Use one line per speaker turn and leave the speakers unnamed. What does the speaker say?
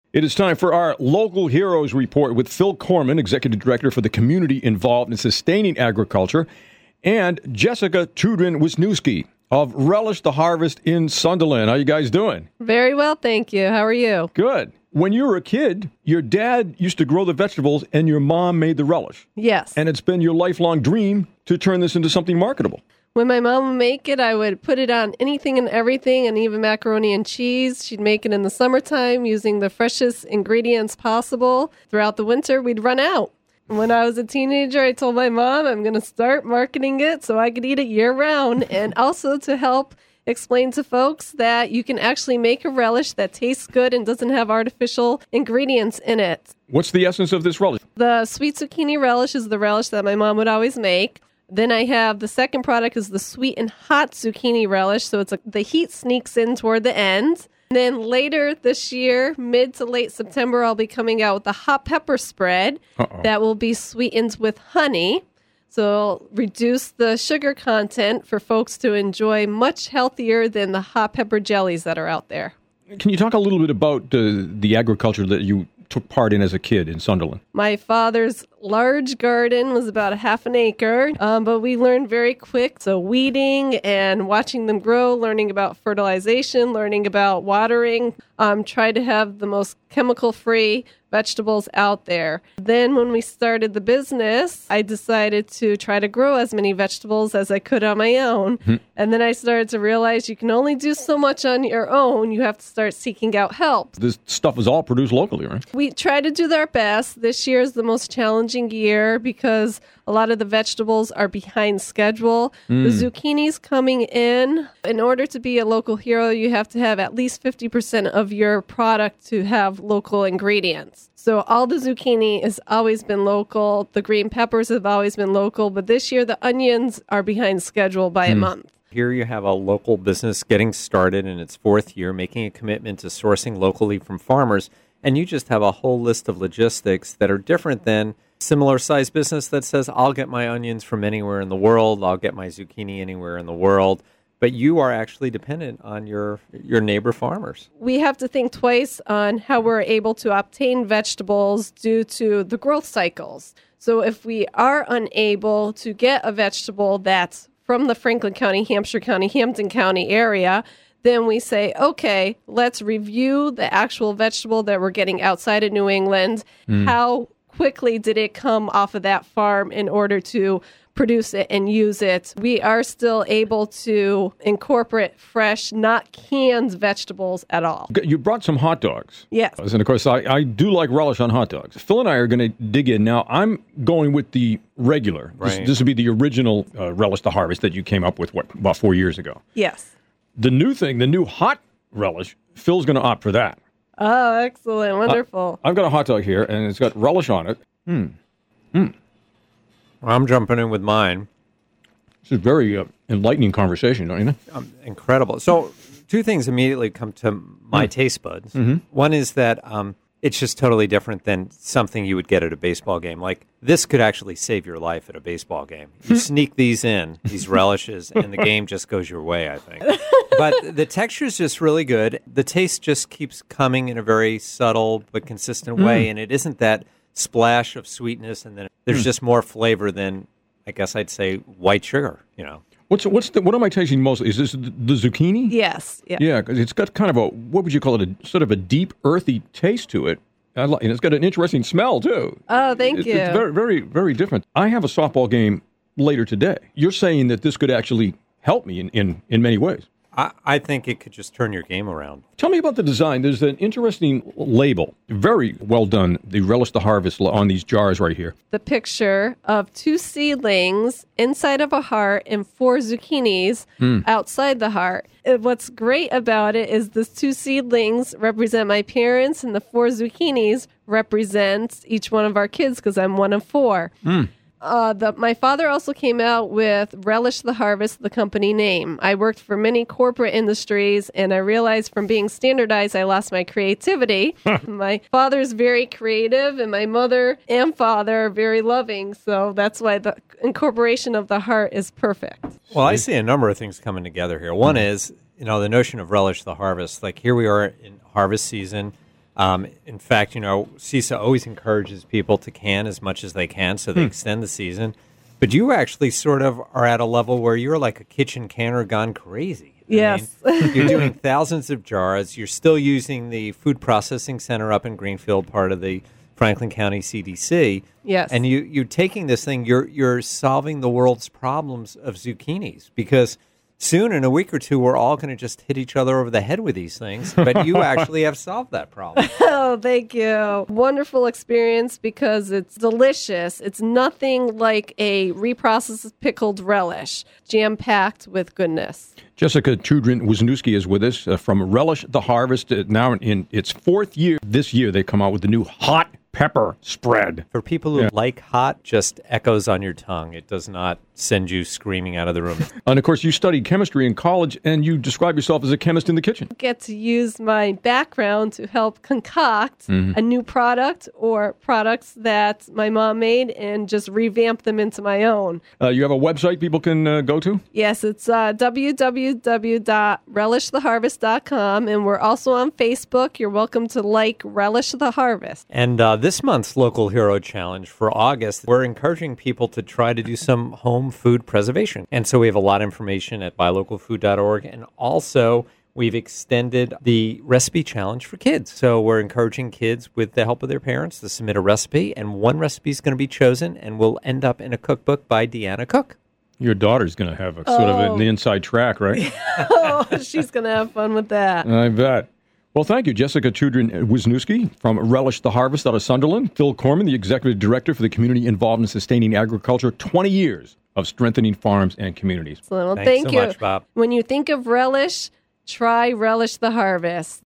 It is time for our Local Heroes Report with Phil Corman, Executive Director for the Community Involved in Sustaining Agriculture, and Jessica Tudrin-Wisniewski of Relish the Harvest in Sunderland. How you guys doing?
Very well, thank you. How are you?
Good. When you were a kid, your dad used to grow the vegetables and your mom made the relish.
Yes.
And it's been your lifelong dream to turn this into something marketable.
When my mom would make it, I would put it on anything and everything, and even macaroni and cheese. She'd make it in the summertime using the freshest ingredients possible. Throughout the winter, we'd run out. When I was a teenager, I told my mom I'm going to start marketing it so I could eat it year-round, and also to help explain to folks that you can actually make a relish that tastes good and doesn't have artificial ingredients in it.
What's the essence of this relish?
The sweet zucchini relish is the relish that my mom would always make. Then I have the second product is the sweet and hot zucchini relish. So the heat sneaks in toward the end. And then later this year, mid to late September, I'll be coming out with the hot pepper spread that will be sweetened with honey. So it'll reduce the sugar content for folks to enjoy much healthier than the hot pepper jellies that are out there.
Can you talk a little bit about the agriculture that you took part in as a kid in Sunderland?
My father's large garden was about a half an acre, but we learned very quick. So weeding and watching them grow, learning about fertilization, learning about watering, try to have the most chemical-free vegetables out there. Then when we started the business, I decided to try to grow as many vegetables as I could on my own. Mm-hmm. And then I started to realize you can only do so much on your own. You have to start seeking out help.
This stuff is all produced locally, right?
We try to do our best. This year is the most challenging year because a lot of the vegetables are behind schedule. The zucchini's coming in. In order to be a local hero, you have to have at least 50% of your product to have local ingredients. So all the zucchini has always been local. The green peppers have always been local. But this year, the onions are behind schedule by a month.
Here you have a local business getting started in its fourth year, making a commitment to sourcing locally from farmers. And you just have a whole list of logistics that are different than similar-sized business that says, I'll get my onions from anywhere in the world. I'll get my zucchini anywhere in the world. But you are actually dependent on your neighbor farmers.
We have to think twice on how we're able to obtain vegetables due to the growth cycles. So if we are unable to get a vegetable that's from the Franklin County, Hampshire County, Hampden County area, then we say, okay, let's review the actual vegetable that we're getting outside of New England. How quickly did it come off of that farm in order to produce it and use it? We are still able to incorporate fresh, not canned vegetables at all.
You brought some hot dogs.
Yes.
And of course, I do like relish on hot dogs. Phil and I are going to dig in. Now, I'm going with the regular.
Right.
This would be the original Relish the Harvest that you came up with, about 4 years ago.
Yes.
The new thing, the new hot relish, Phil's going to opt for that.
Oh, excellent. Wonderful.
I've got a hot dog here, and it's got relish on it.
Well, I'm jumping in with mine.
This is a very enlightening conversation, don't you know?
Incredible. So two things immediately come to my taste buds. One is that it's just totally different than something you would get at a baseball game. Like, this could actually save your life at a baseball game. You sneak these relishes, and the game just goes your way, I think. But the texture is just really good. The taste just keeps coming in a very subtle but consistent way, and it isn't that splash of sweetness, and then there's just more flavor than, I guess I'd say, white sugar, you know.
What am I tasting most? Is this the zucchini?
Yes. Yeah.
Yeah, because it's got kind of what would you call it, sort of a deep, earthy taste to it. And it's got an interesting smell, too.
Oh, thank you.
It's very, very, very different. I have a softball game later today. You're saying that this could actually help me in many ways.
I think it could just turn your game around.
Tell me about the design. There's an interesting label. Very well done. The Relish the Harvest on these jars right here.
The picture of 2 seedlings inside of a heart and 4 zucchinis outside the heart. What's great about it is the 2 seedlings represent my parents and the 4 zucchinis represent each one of our kids because I'm one of 4. My father also came out with Relish the Harvest, the company name. I worked for many corporate industries, and I realized from being standardized, I lost my creativity. My father's very creative, and my mother and father are very loving, so that's why the incorporation of the heart is perfect.
Well, I see a number of things coming together here. One is, the notion of Relish the Harvest. Like, here we are in harvest season. In fact, CISA always encourages people to can as much as they can so they extend the season. But you actually sort of are at a level where you're like a kitchen canner gone crazy.
Yes.
You're doing thousands of jars. You're still using the food processing center up in Greenfield, part of the Franklin County CDC.
Yes.
And you're taking this thing, you're solving the world's problems of zucchinis, because soon, in a week or two, we're all going to just hit each other over the head with these things. But you actually have solved that problem.
Oh, thank you. Wonderful experience because it's delicious. It's nothing like a reprocessed pickled relish, jam-packed with goodness.
Jessica Chudrin-Wisniewski is with us from Relish the Harvest. Now in its fourth year, this year they come out with the new hot pepper spread.
For people who like hot, just echoes on your tongue. It does not send you screaming out of the room.
And of course, you studied chemistry in college, and you describe yourself as a chemist in the kitchen.
I get to use my background to help concoct a new product or products that my mom made and just revamp them into my own.
You have a website people can go to?
Yes, it's www.relishtheharvest.com, and we're also on Facebook. You're welcome to like Relish the Harvest.
And this month's Local Hero Challenge for August, we're encouraging people to try to do some home food preservation. And so we have a lot of information at buylocalfood.org. And also, we've extended the recipe challenge for kids. So we're encouraging kids, with the help of their parents, to submit a recipe. And one recipe is going to be chosen and will end up in a cookbook by Deanna Cook.
Your daughter's going to have a sort of an inside track, right?
Oh, she's going to have fun with that.
I bet. Well, thank you, Jessica Chudrin-Wisniewski from Relish the Harvest out of Sunderland. Phil Corman, the Executive Director for the Community Involved in Sustaining Agriculture, 20 years of strengthening farms and communities.
Well,
Thanks
thank
so
you.
much, Bob.
When you think of relish, try Relish the Harvest.